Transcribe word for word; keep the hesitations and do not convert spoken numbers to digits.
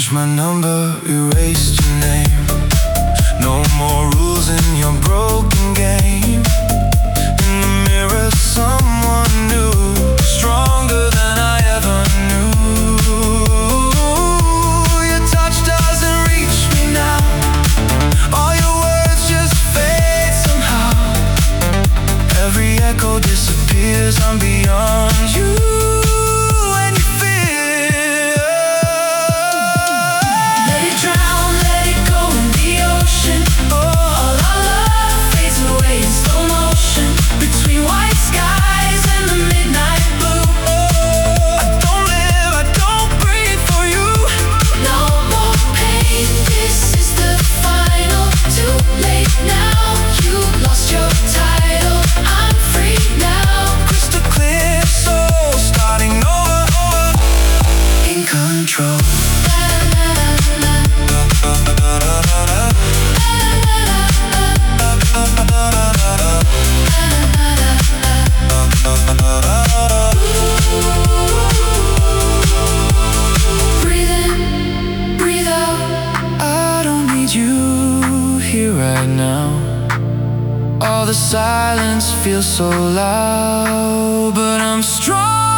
Changed my number, erased your name. No more rules in your broken game. In the mirror, someone new, stronger than I ever knew. Your touch doesn't reach me now. All your words just fade somehow. Every echo disappears, I'm beyond you. All the silence feels so loud, but I'm strong.